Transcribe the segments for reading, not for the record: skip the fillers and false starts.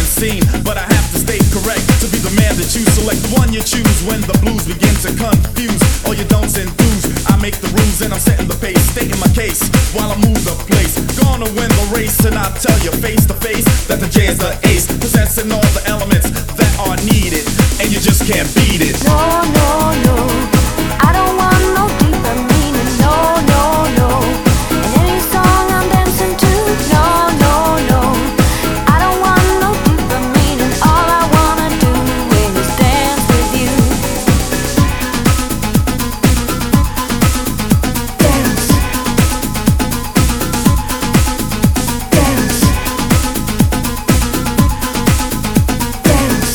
scene, but I have to stay correct to be the man that you select. The one you choose when the blues begin to confuse all your don'ts and do's. I make the rules and I'm setting the pace, stating my case while I move the place. Gonna win the race, and I tell you face to face that the J is the ace, possessing all the elements that are needed, and you just can't beat it. No, no, no, I don't want no deeper meaning. No, no, no, and any song I'm dancing to. No, no, no, I don't want no deeper meaning. All I wanna do is dance with you. Dance, dance, dance.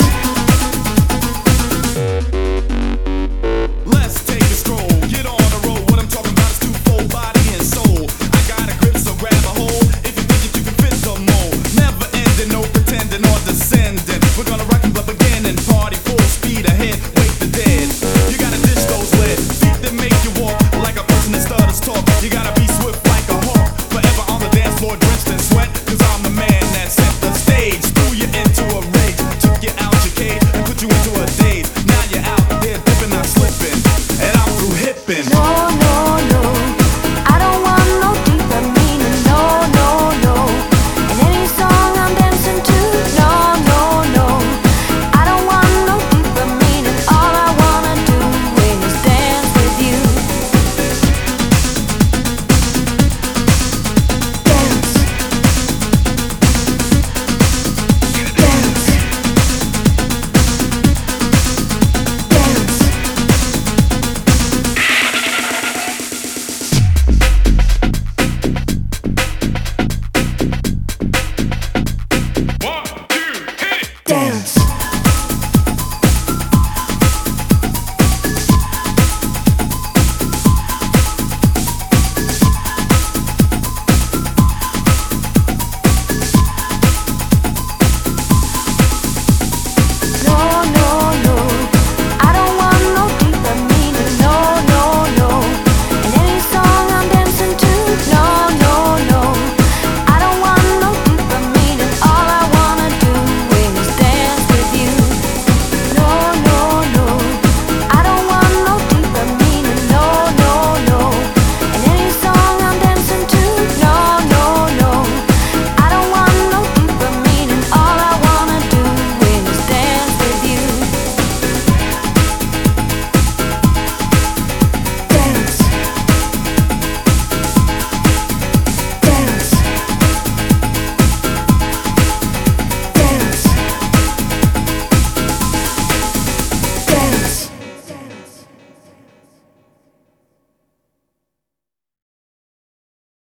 Let's take a stroll, get on the road. What I'm talking about is twofold, body and soul. I got a grip, so grab a hold. If you think that you can fit the mold, never ending, no pretending or descending. We're gonna rock and club again and party full speed ahead. Wake the dead. You gotta dish those lead feet that make you walk like a person that stutters talk. You gotta be swift like a hawk, forever on the dance floor, drenched in sweat. 'Cause I'm the man that set the stage, threw you into a rage, took you out your cage and put you into a daze. Now you're out there dipping, not slipping, and I'm through hipping. No, no, no, I don't want no deeper meaning. No, no, no, and any song I'm dancing to. No, no, no, I don't want no deeper meaning. All I wanna do is dance with you. Dance, dance, dance. One, two, hit it! Dance.